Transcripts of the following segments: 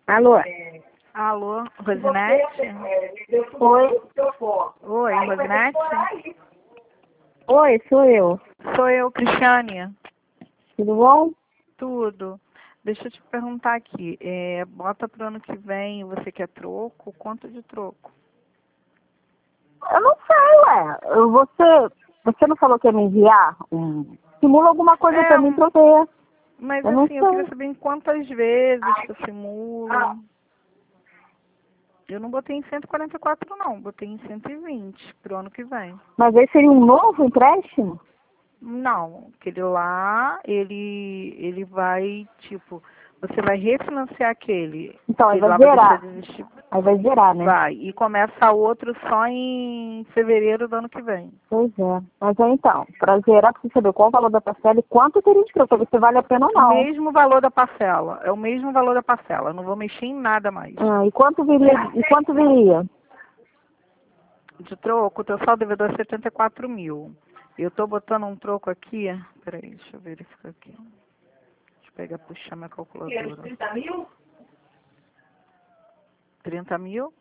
Alô? Alô, Rosinete? Oi? Oi, Rosinete? Oi, sou eu. Sou eu, Cristiane. Tudo bom? Tudo. Deixa eu te perguntar aqui. Bota pro ano que vem, você quer troco? Quanto de troco? Eu não sei, ué. Você não falou que ia me enviar? Simula alguma coisa pra mim pra eu ver. Mas Eu não assim, eu queria sei. saber em quantas vezes que eu simulo. Eu não botei em 144 não, botei em 120 pro ano que vem. Mas aí seria um novo empréstimo? Não, aquele lá, ele vai, tipo, você vai refinanciar aquele. Então, aí Ele vai lá vai deixar zerar. de existir. Aí vai zerar, né? Vai. E começa outro só em fevereiro do ano que vem. Pois é. Mas aí então, pra zerar, precisa saber qual o valor da parcela e quanto teria de troco, pra ver se vale a pena ou O não. mesmo valor da parcela. É o mesmo valor da parcela. Não vou mexer em nada mais. E quanto viria? E quanto viria? De troco, o teu saldo devedor é 74 mil. Eu tô botando um troco aqui. Peraí, deixa eu verificar aqui. Deixa eu pegar, puxar minha calculadora. 30 mil? 30 mil?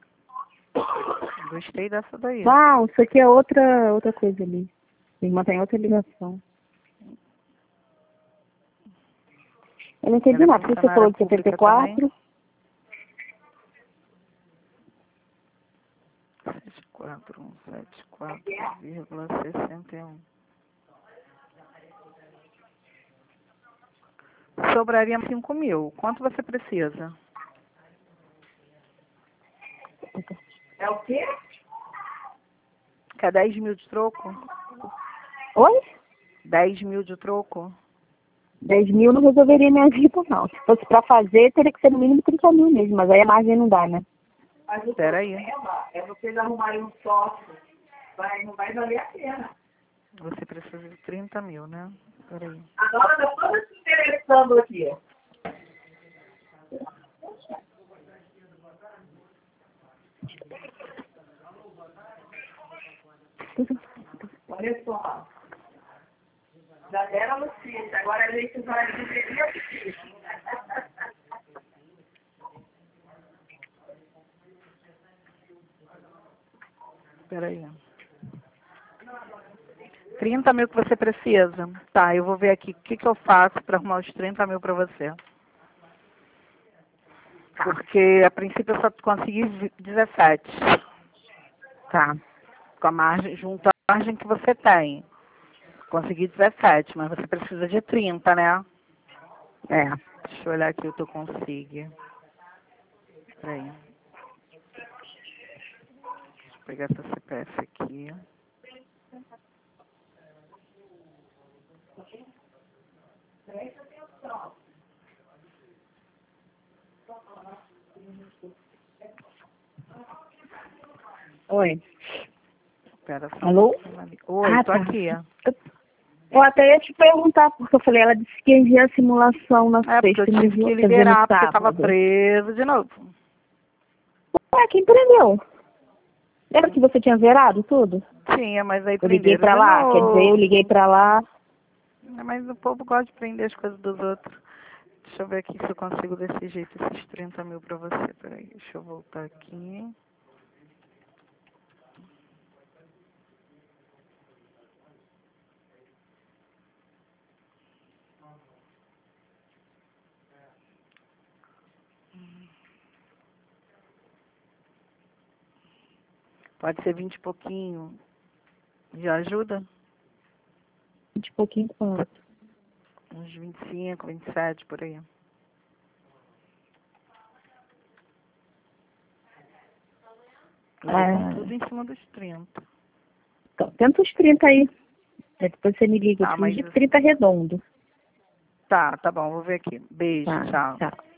Gostei dessa daí. Não, isso aqui é outra coisa ali. Tem que manter outra ligação. Eu não entendi Ela é nada. Por que você falou de funcionária pública também? 74? 74174,61. Sobraria 5 mil. Quanto você precisa? É o quê? Quer 10 mil de troco? Oi? 10 mil de troco? 10 mil não resolveria minha vida, não. Se fosse pra fazer, teria que ser no mínimo 30 mil mesmo, mas aí a margem não dá, né? Mas o problema é vocês arrumarem um sócio. Não vai valer a pena. Você precisa de 30 mil, né? Peraí. Agora tá toda se interessando aqui. Olha só. Já deram notícia, agora a gente vai dizer a notícia. Peraí. 30 mil que você precisa. Tá, eu vou ver aqui o que eu faço para arrumar os 30 mil para você. Porque a princípio eu só consegui 17. Tá. Com a margem, junto à margem que você tem. Consegui 17, mas você precisa de 30, né? É. Deixa eu olhar aqui o que eu consigo. Peraí. Deixa eu pegar essa CPF aqui. Oi. Espera só. Alô? Oi, tô Tá. aqui. Eu até ia te perguntar, porque eu falei, ela disse que ia enviar a simulação na É, porque sexta, eu não tive que enviou fazer no liberar, porque tava sábado. preso de novo. Ué, quem prendeu? Lembra que você tinha zerado tudo? Tinha, mas aí Eu liguei prenderam pra de lá, quer dizer, eu novo. liguei pra lá. Mas o povo gosta de prender as coisas dos outros. Deixa eu ver aqui se eu consigo desse jeito esses 30 mil pra você. Peraí, deixa eu voltar aqui. Pode ser 20 e pouquinho. Já ajuda? De pouquinho quanto? Uns 25, 27 por aí. Eu vou com tudo em cima dos 30. Então, tenta os 30 aí. Aí depois você me liga, eu Tá, preciso mas... de 30 redondo. Tá bom, vou ver aqui. Beijo, Tá, tchau. tchau.